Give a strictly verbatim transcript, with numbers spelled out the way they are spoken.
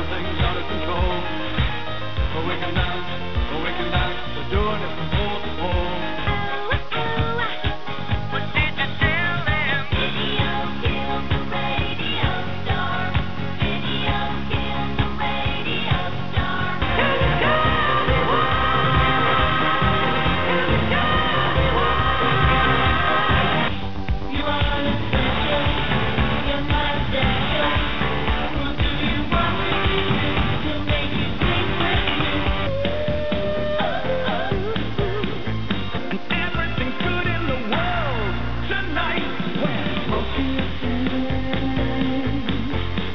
everything's out of control. But we can dance